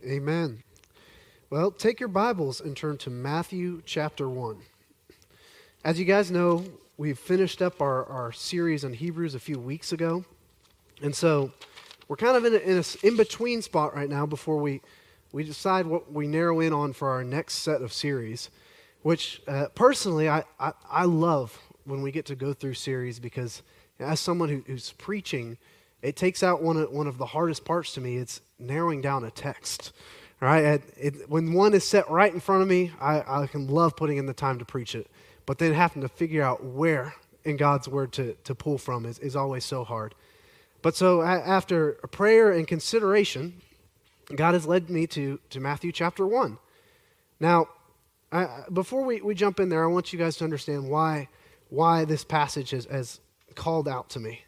Amen. Well, take your Bibles and turn to Matthew chapter 1. As you guys know, we've finished up our series on Hebrews a few weeks ago. And so we're kind of in an in-between spot right now before we decide what we narrow in on for our next set of series, which personally I love when we get to go through series because as someone who's preaching, it takes out one of the hardest parts to me. It's narrowing down a text. Right? When one is set right in front of me, I can love putting in the time to preach it. But then having to figure out where in God's Word to pull from is always so hard. But so after a prayer and consideration, God has led me to Matthew chapter 1. Now, before we jump in there, I want you guys to understand why this passage has called out to me.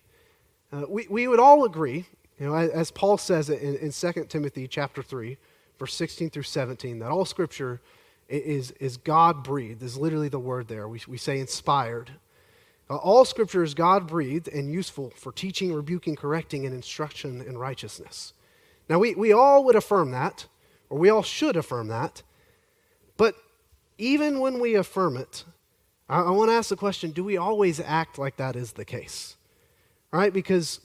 We would all agree, as Paul says it in 2 Timothy chapter 3, verse 16 through 17, that all Scripture is God-breathed, is literally the word there. We say inspired. All Scripture is God-breathed and useful for teaching, rebuking, correcting, and instruction in righteousness. Now, we all would affirm that, or we all should affirm that, but even when we affirm it, I want to ask the question, do we always act like that is the case? All right, because,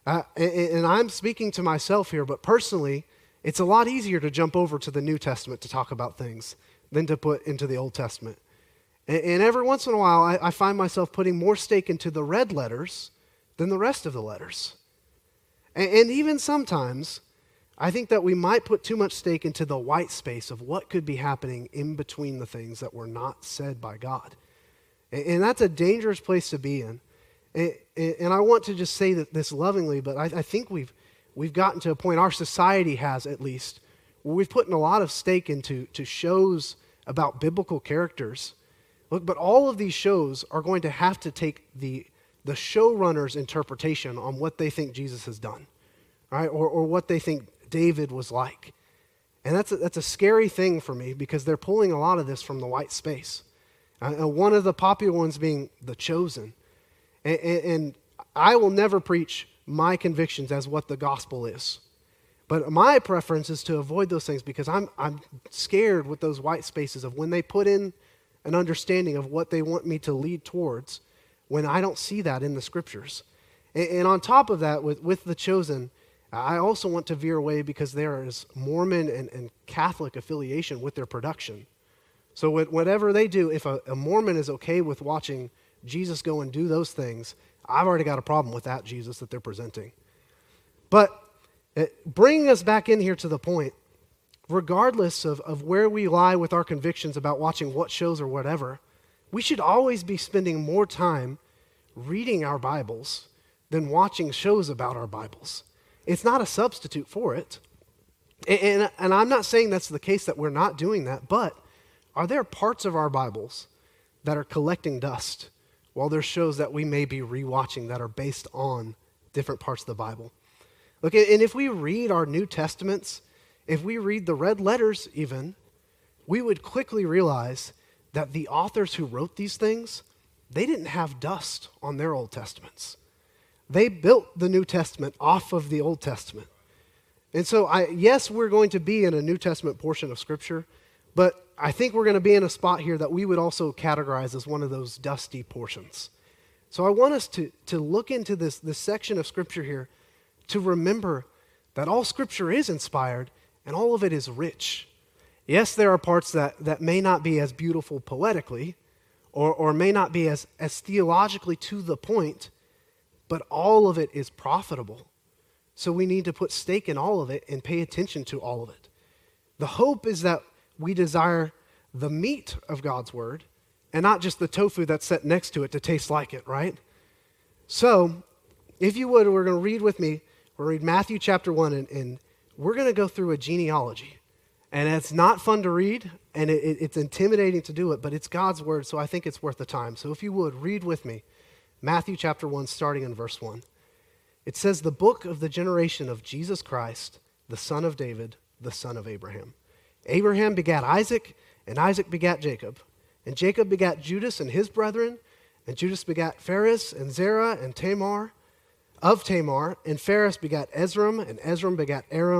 and I'm speaking to myself here, but personally, it's a lot easier to jump over to the New Testament to talk about things than to put into the Old Testament. And every once in a while, I find myself putting more stake into the red letters than the rest of the letters. And even sometimes, I think that we might put too much stake into the white space of what could be happening in between the things that were not said by God. And that's a dangerous place to be in. And I want to just say this lovingly, but I think we've gotten to a point, our society has at least, where we've put in a lot of stake into shows about biblical characters. Look, but all of these shows are going to have to take the showrunner's interpretation on what they think Jesus has done, right? Or what they think David was like. And that's a scary thing for me because they're pulling a lot of this from the white space. One of the popular ones being The Chosen. And I will never preach my convictions as what the gospel is. But my preference is to avoid those things because I'm scared with those white spaces of when they put in an understanding of what they want me to lead towards when I don't see that in the Scriptures. And on top of that, with The Chosen, I also want to veer away because there is Mormon and Catholic affiliation with their production. So whatever they do, if a Mormon is okay with watching Jesus go and do those things, I've already got a problem with that Jesus that they're presenting. But bringing us back in here to the point, regardless of where we lie with our convictions about watching what shows or whatever, we should always be spending more time reading our Bibles than watching shows about our Bibles. It's not a substitute for it. And I'm not saying that's the case that we're not doing that, but are there parts of our Bibles that are collecting dust while there's shows that we may be rewatching that are based on different parts of the Bible? Look, and if we read our New Testaments, if we read the red letters even, we would quickly realize that the authors who wrote these things, they didn't have dust on their Old Testaments. They built the New Testament off of the Old Testament. And so, yes, we're going to be in a New Testament portion of Scripture, but I think we're going to be in a spot here that we would also categorize as one of those dusty portions. So I want us to look into this section of Scripture here to remember that all Scripture is inspired and all of it is rich. Yes, there are parts that may not be as beautiful poetically or may not be as theologically to the point, but all of it is profitable. So we need to put stake in all of it and pay attention to all of it. The hope is that we desire the meat of God's Word and not just the tofu that's set next to it to taste like it, right? So, if you would, we're going to read with me. We'll read Matthew chapter 1, and we're going to go through a genealogy. And it's not fun to read, and it's intimidating to do it, but it's God's Word, so I think it's worth the time. So if you would, read with me Matthew chapter 1, starting in verse 1. It says, "The book of the generation of Jesus Christ, the son of David, the son of Abraham. Abraham begat Isaac, and Isaac begat Jacob. And Jacob begat Judas and his brethren, and Judas begat Phares and Zerah and Tamar, of Tamar, and Phares begat Ezram, and Ezram begat Aram,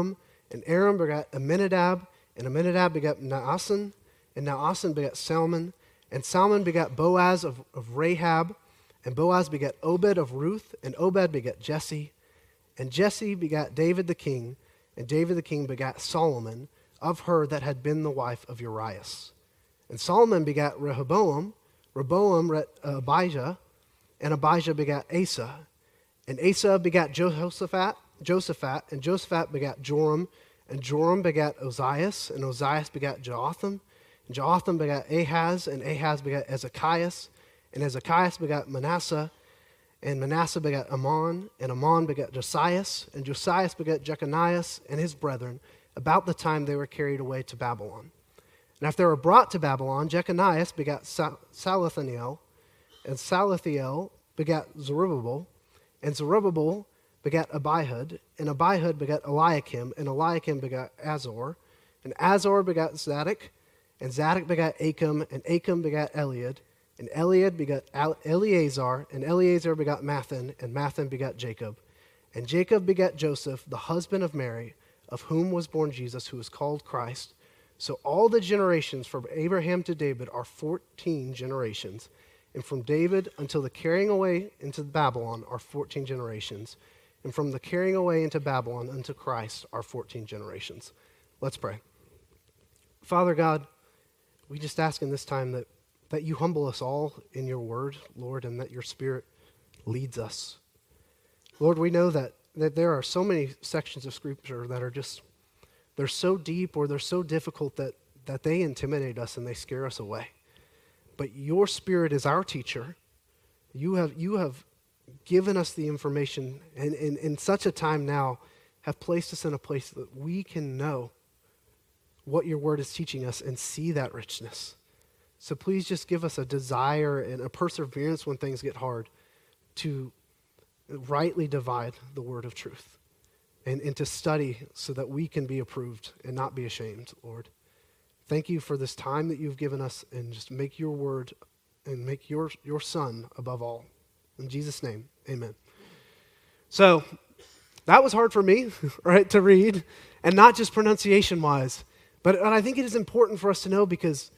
and Aram begat Amminadab, and Amminadab begat Naason, and Naason begat Salmon, and Salmon begat Boaz of Rahab, and Boaz begat Obed of Ruth, and Obed begat Jesse, and Jesse begat David the king, and David the king begat Solomon of her that had been the wife of Urias. And Solomon begat Rehoboam, Rehoboam Abijah, and Abijah begat Asa, and Asa begat Jehoshaphat, and Josaphat begat Joram, and Joram begat Ozias, and Ozias begat Jotham, and Jotham begat Ahaz, and Ahaz begat Ezekias, and Ezekias begat Manasseh, and Manasseh begat Ammon, and Ammon begat Josias, and Josias begat Jeconias and his brethren, about the time they were carried away to Babylon. And after they were brought to Babylon, Jeconias begat Salathiel, and Salathiel begat Zerubbabel, and Zerubbabel begat Abihud, and Abihud begat Eliakim, and Eliakim begat Azor, and Azor begat Zadok, and Zadok begat Achim, and Achim begat Eliad, and Eliad begat Eleazar, and Eleazar begat Mathan, and Mathan begat Jacob. And Jacob begat Joseph, the husband of Mary, of whom was born Jesus, who is called Christ. So all the generations from Abraham to David are 14 generations, and from David until the carrying away into Babylon are 14 generations, and from the carrying away into Babylon unto Christ are 14 generations. Let's pray. Father God, we just ask in this time that you humble us all in your word, Lord, and that your Spirit leads us. Lord, we know that there are so many sections of Scripture that are just, they're so deep or they're so difficult that they intimidate us and they scare us away. But your Spirit is our teacher. You have given us the information, and in such a time now have placed us in a place that we can know what your word is teaching us and see that richness. So please just give us a desire and a perseverance when things get hard to rightly divide the word of truth and to study so that we can be approved and not be ashamed, Lord. Thank you for this time that you've given us, and just make your word and make your son above all. In Jesus' name, amen. So that was hard for me, right, to read, and not just pronunciation-wise. But I think it is important for us to know, because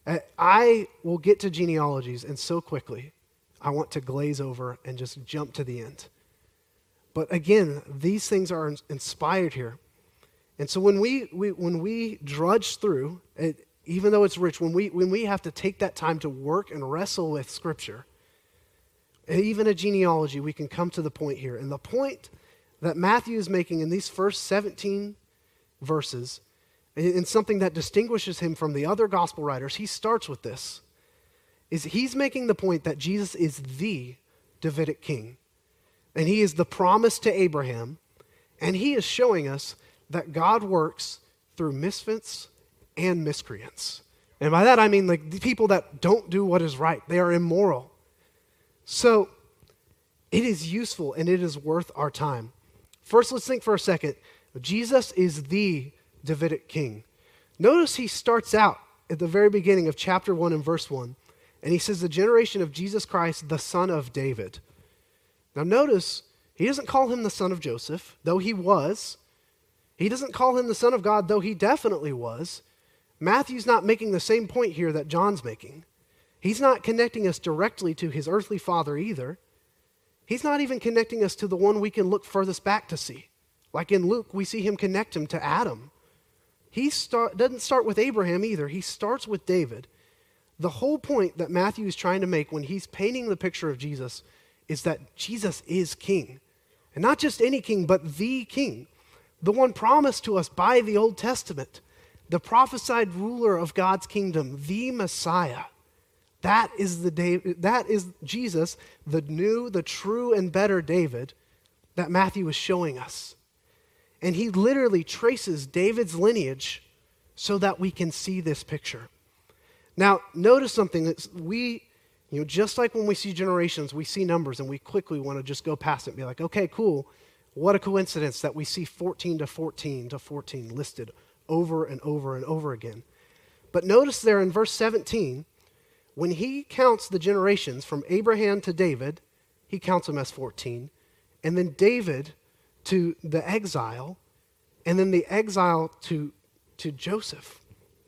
I will get to genealogies, and so quickly I want to glaze over and just jump to the end. But again, these things are inspired here. And so when we drudge through it, even though it's rich, when we have to take that time to work and wrestle with Scripture, and even a genealogy, we can come to the point here. And the point that Matthew is making in these first 17 verses, and something that distinguishes him from the other gospel writers, he starts with this, is he's making the point that Jesus is the Davidic king. And he is the promise to Abraham, and he is showing us that God works through misfits and miscreants. And by that I mean like the people that don't do what is right. They are immoral. So it is useful and it is worth our time. First, let's think for a second. Jesus is the Davidic king. Notice he starts out at the very beginning of chapter 1 and verse 1, and he says the generation of Jesus Christ, the son of David. Now notice, he doesn't call him the son of Joseph, though he was. He doesn't call him the son of God, though he definitely was. Matthew's not making the same point here that John's making. He's not connecting us directly to his earthly father either. He's not even connecting us to the one we can look furthest back to see. Like in Luke, we see him connect him to Adam. He doesn't start with Abraham either. He starts with David. The whole point that Matthew is trying to make when he's painting the picture of Jesus is that Jesus is king. And not just any king, but the king. The one promised to us by the Old Testament. The prophesied ruler of God's kingdom, the Messiah. That is Jesus, the new, the true, and better David that Matthew is showing us. And he literally traces David's lineage so that we can see this picture. Now, notice something that just like when we see generations, we see numbers and we quickly want to just go past it and be like, okay, cool. What a coincidence that we see 14 to 14 to 14 listed over and over and over again. But notice there in verse 17, when he counts the generations from Abraham to David, he counts them as 14. And then David to the exile, and then the exile to Joseph.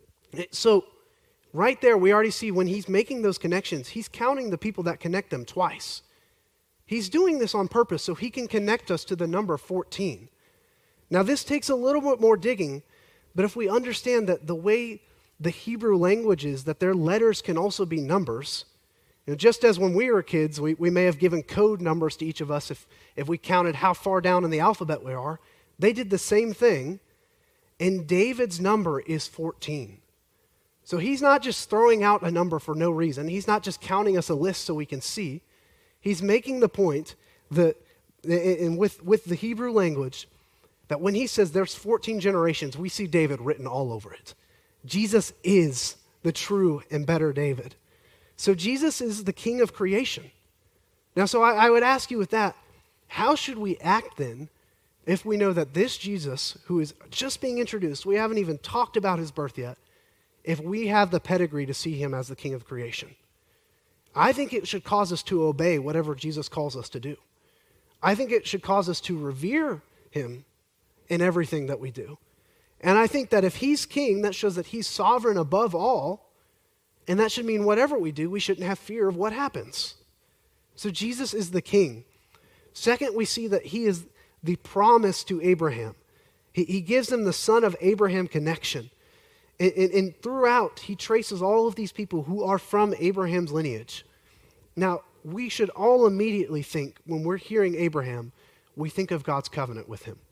So right there, we already see when he's making those connections, he's counting the people that connect them twice. He's doing this on purpose so he can connect us to the number 14. Now, this takes a little bit more digging, but if we understand that the way the Hebrew language is, that their letters can also be numbers, just as when we were kids, we may have given code numbers to each of us if we counted how far down in the alphabet we are, they did the same thing, and David's number is 14. So he's not just throwing out a number for no reason. He's not just counting us a list so we can see. He's making the point that, and with the Hebrew language, that when he says there's 14 generations, we see David written all over it. Jesus is the true and better David. So Jesus is the king of creation. Now, so I would ask you with that, how should we act then if we know that this Jesus, who is just being introduced, we haven't even talked about his birth yet, if we have the pedigree to see him as the king of creation? I think it should cause us to obey whatever Jesus calls us to do. I think it should cause us to revere him in everything that we do. And I think that if he's king, that shows that he's sovereign above all, and that should mean whatever we do, we shouldn't have fear of what happens. So Jesus is the king. Second, we see that he is the promise to Abraham. He gives them the son of Abraham connection. And throughout, he traces all of these people who are from Abraham's lineage. Now, we should all immediately think, when we're hearing Abraham, we think of God's covenant with him.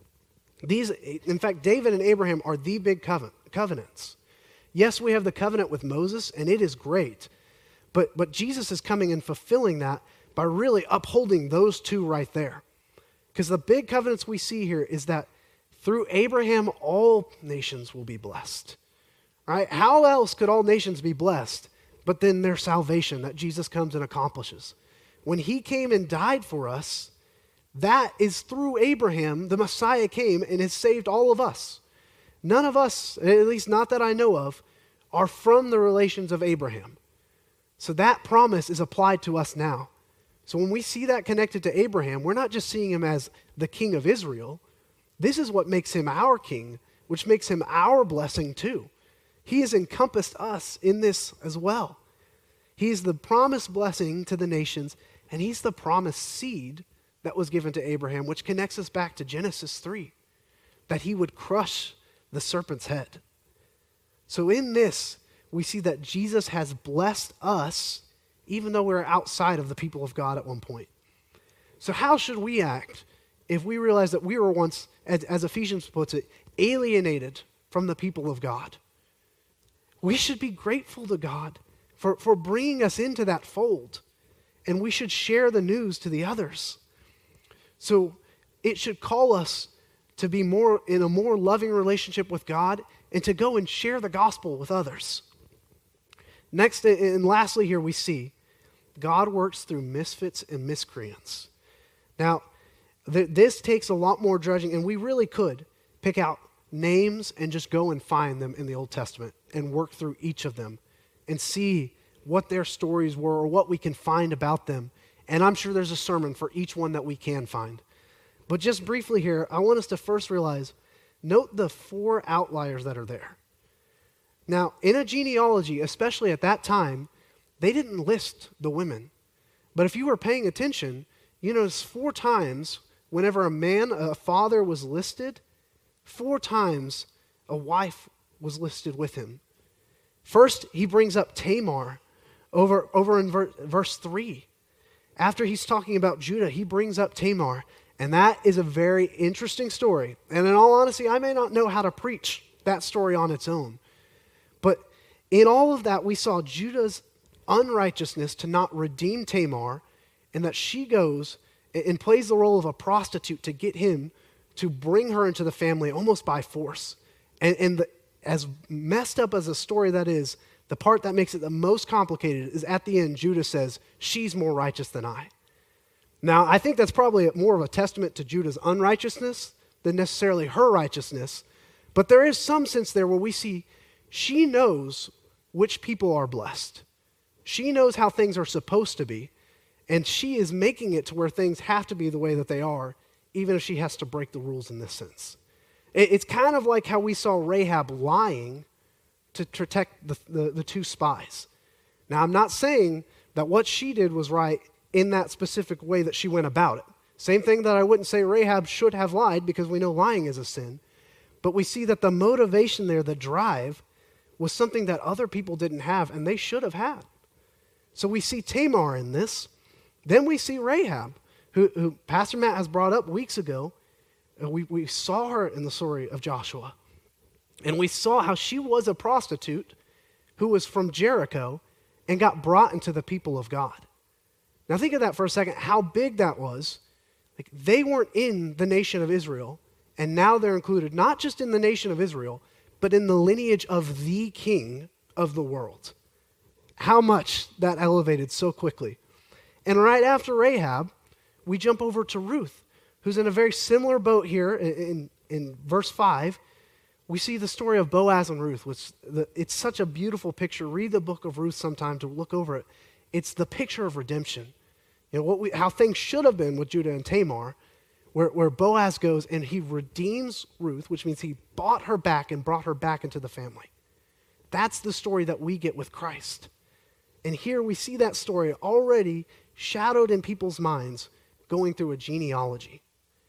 In fact, David and Abraham are the big covenants. Yes, we have the covenant with Moses, and it is great. But Jesus is coming and fulfilling that by really upholding those two right there. Because the big covenants we see here is that through Abraham, all nations will be blessed. Right? How else could all nations be blessed but then their salvation that Jesus comes and accomplishes? When he came and died for us, that is through Abraham, the Messiah came and has saved all of us. None of us, at least not that I know of, are from the relations of Abraham. So that promise is applied to us now. So when we see that connected to Abraham, we're not just seeing him as the king of Israel. This is what makes him our king, which makes him our blessing too. He has encompassed us in this as well. He's the promised blessing to the nations, and he's the promised seed that was given to Abraham, which connects us back to Genesis 3, that he would crush the serpent's head. So in this, we see that Jesus has blessed us, even though we're outside of the people of God at one point. So how should we act if we realize that we were once, as Ephesians puts it, alienated from the people of God? We should be grateful to God for bringing us into that fold, and we should share the news to the others. So it should call us to be more in a more loving relationship with God and to go and share the gospel with others. Next and lastly here we see God works through misfits and miscreants. Now, this takes a lot more dredging, and we really could pick out names and just go and find them in the Old Testament and work through each of them and see what their stories were or what we can find about them. And I'm sure there's a sermon for each one that we can find. But just briefly here, I want us to first realize, note the 4 outliers that are there. Now, in a genealogy, especially at that time, they didn't list the women. But if you were paying attention, you notice 4 times whenever a father was listed, 4 times a wife was listed with him. First, he brings up Tamar over in verse 3. After he's talking about Judah, he brings up Tamar. And that is a very interesting story. And in all honesty, I may not know how to preach that story on its own. But in all of that, we saw Judah's unrighteousness to not redeem Tamar, and that she goes and plays the role of a prostitute to get him to bring her into the family almost by force. And as messed up as a story that is, the part that makes it the most complicated is at the end, Judah says, she's more righteous than I. Now, I think that's probably more of a testament to Judah's unrighteousness than necessarily her righteousness. But there is some sense there where we see she knows which people are blessed. She knows how things are supposed to be, and she is making it to where things have to be the way that they are, even if she has to break the rules in this sense. It's kind of like how we saw Rahab lying to protect the two spies. Now, I'm not saying that what she did was right in that specific way that she went about it. Same thing that I wouldn't say Rahab should have lied, because we know lying is a sin. But we see that the motivation there, the drive, was something that other people didn't have and they should have had. So we see Tamar in this. Then we see Rahab, who Pastor Matt has brought up weeks ago. We saw her in the story of Joshua. And we saw how she was a prostitute who was from Jericho and got brought into the people of God. Now think of that for a second, how big that was. Like, they weren't in the nation of Israel, and now they're included not just in the nation of Israel, but in the lineage of the king of the world. How much that elevated so quickly. And right after Rahab, we jump over to Ruth, who's in a very similar boat here in verse 5. We see the story of Boaz and Ruth, which it's such a beautiful picture. Read the book of Ruth sometime to look over it. It's the picture of redemption. You know, how things should have been with Judah and Tamar, where Boaz goes and he redeems Ruth, which means he bought her back and brought her back into the family. That's the story that we get with Christ. And here we see that story already shadowed in people's minds going through a genealogy.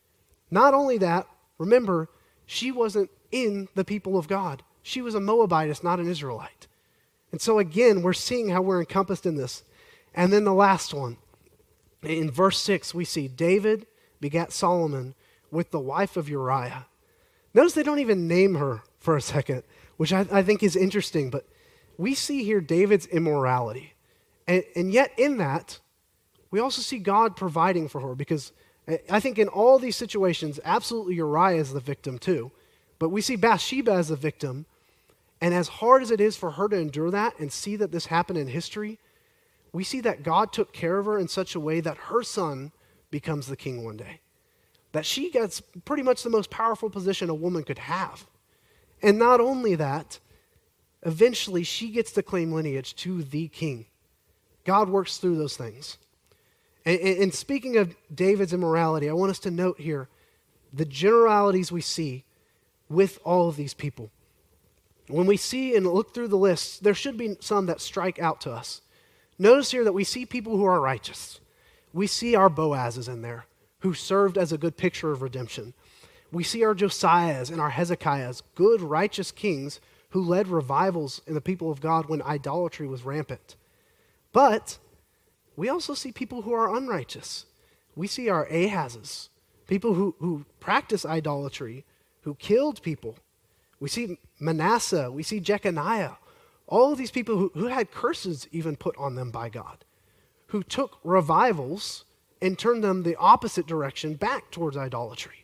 Not only that, remember, she wasn't in the people of God. She was a Moabitess, not an Israelite. And so again, we're seeing how we're encompassed in this. And then the last one. In verse 6, we see David begat Solomon with the wife of Uriah. Notice they don't even name her for a second, which I think is interesting. But we see here David's immorality. And yet in that, we also see God providing for her, because I think in all these situations, absolutely Uriah is the victim too. But we see Bathsheba as the victim, and as hard as it is for her to endure that and see that this happened in history, we see that God took care of her in such a way that her son becomes the king one day. That she gets pretty much the most powerful position a woman could have. And not only that, eventually she gets to claim lineage to the king. God works through those things. And speaking of David's immorality, I want us to note here the generalities we see with all of these people. When we see and look through the lists, there should be some that strike out to us. Notice here that we see people who are righteous. We see our Boazes in there, who served as a good picture of redemption. We see our Josiahs and our Hezekiahs, good, righteous kings who led revivals in the people of God when idolatry was rampant. But we also see people who are unrighteous. We see our Ahazes, people who practice idolatry, who killed people. We see Manasseh, we see Jeconiah, all of these people who had curses even put on them by God, who took revivals and turned them the opposite direction back towards idolatry.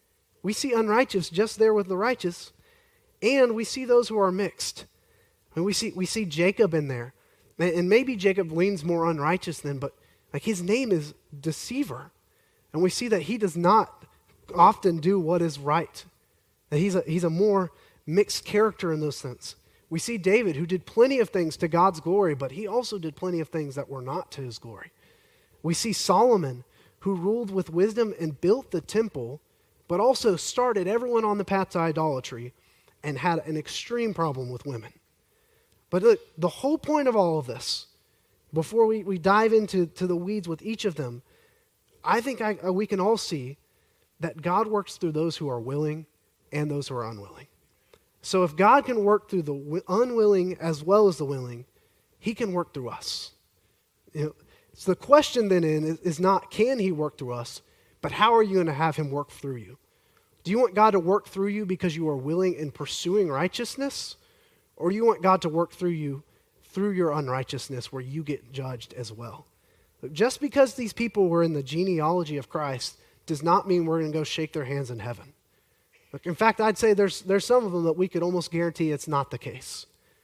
We see unrighteous just there with the righteous, and we see those who are mixed. And we see Jacob in there. And maybe Jacob leans more unrighteous than, but like his name is deceiver. And we see that he does not often do what is right. That he's a more mixed character in those sense. We see David, who did plenty of things to God's glory, but he also did plenty of things that were not to his glory. We see Solomon, who ruled with wisdom and built the temple, but also started everyone on the path to idolatry and had an extreme problem with women. But look, the whole point of all of this, before we dive into the weeds with each of them, I think we can all see that God works through those who are willing and those who are unwilling. So if God can work through the unwilling as well as the willing, he can work through us. So the question then is not can he work through us, but how are you going to have him work through you? Do you want God to work through you because you are willing in pursuing righteousness? Or do you want God to work through you through your unrighteousness where you get judged as well? Just because these people were in the genealogy of Christ does not mean we're going to go shake their hands in heaven. Look, in fact, I'd say there's some of them that we could almost guarantee it's not the case.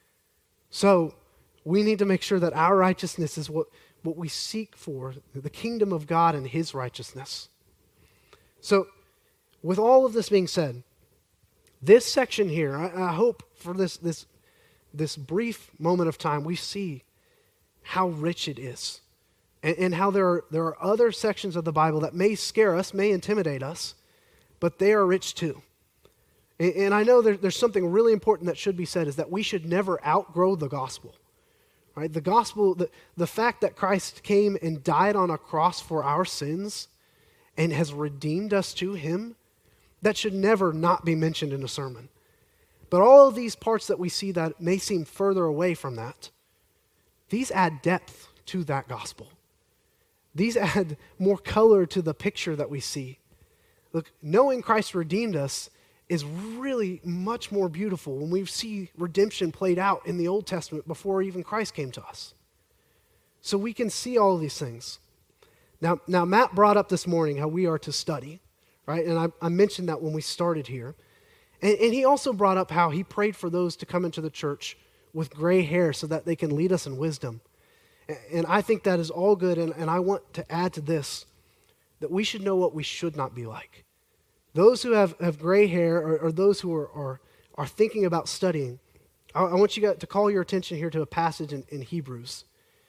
So we need to make sure that our righteousness is what we seek for, the kingdom of God and his righteousness. So with all of this being said, this section here, I hope for this brief moment of time, we see how rich it is and how there are other sections of the Bible that may scare us, may intimidate us, but they are rich too. And I know there's something really important that should be said, is that we should never outgrow the gospel. Right? The gospel, the fact that Christ came and died on a cross for our sins and has redeemed us to him, that should never not be mentioned in a sermon. But all of these parts that we see that may seem further away from that, these add depth to that gospel. These add more color to the picture that we see. Look, knowing Christ redeemed us is really much more beautiful when we see redemption played out in the Old Testament before even Christ came to us. So we can see all of these things. Now Matt brought up this morning how we are to study, right? And I mentioned that when we started here. And he also brought up how he prayed for those to come into the church with gray hair so that they can lead us in wisdom. And I think that is all good, and I want to add to this that we should know what we should not be like. Those who have gray hair or those who are thinking about studying, I want you to call your attention here to a passage in Hebrews.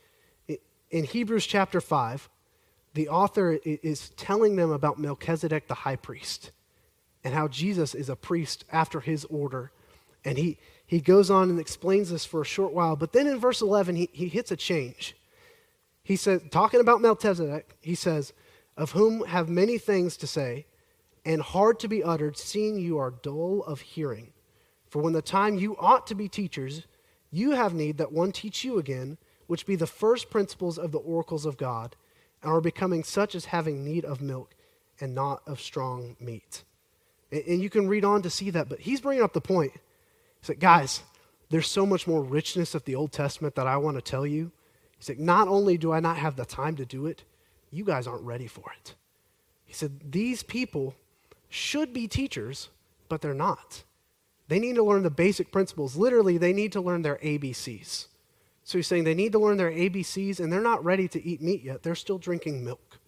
In Hebrews chapter 5, the author is telling them about Melchizedek the high priest and how Jesus is a priest after his order. And he goes on and explains this for a short while. But then in verse 11, he hits a change. He says, talking about Melchizedek, he says, of whom have many things to say, and hard to be uttered, seeing you are dull of hearing. For when the time you ought to be teachers, you have need that one teach you again, which be the first principles of the oracles of God, and are becoming such as having need of milk and not of strong meat. And you can read on to see that, but he's bringing up the point. He's like, guys, there's so much more richness of the Old Testament that I want to tell you. He's like, not only do I not have the time to do it, you guys aren't ready for it. He said, these people should be teachers, but they're not. They need to learn the basic principles. Literally, they need to learn their ABCs. So he's saying they need to learn their ABCs, and they're not ready to eat meat yet. They're still drinking milk.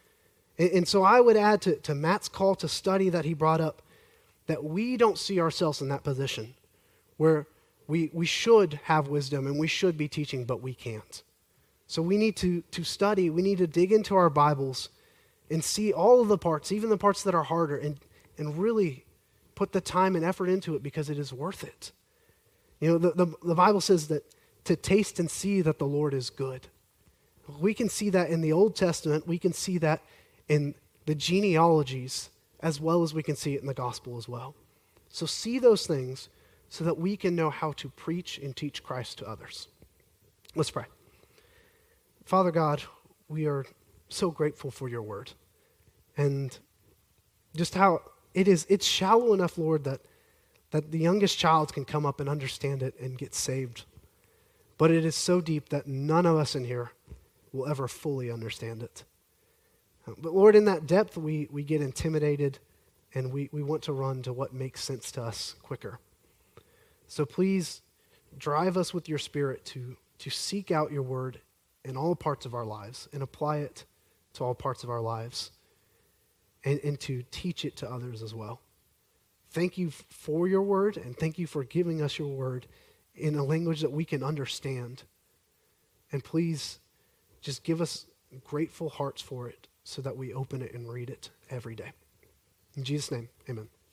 And so I would add to Matt's call to study that he brought up that we don't see ourselves in that position where we should have wisdom and we should be teaching, but we can't. So we need to study. We need to dig into our Bibles and see all of the parts, even the parts that are harder, and really put the time and effort into it because it is worth it. You know, the Bible says that to taste and see that the Lord is good. We can see that in the Old Testament. We can see that in the genealogies as well as we can see it in the gospel as well. So see those things so that we can know how to preach and teach Christ to others. Let's pray. Father God, we are so grateful for your word and just how it's shallow enough, Lord, that the youngest child can come up and understand it and get saved. But it is so deep that none of us in here will ever fully understand it. But Lord, in that depth, we get intimidated and we want to run to what makes sense to us quicker. So please drive us with your Spirit to seek out your word in all parts of our lives and apply it to all parts of our lives and to teach it to others as well. Thank you for your word, and thank you for giving us your word in a language that we can understand. And please just give us grateful hearts for it so that we open it and read it every day. In Jesus' name, amen.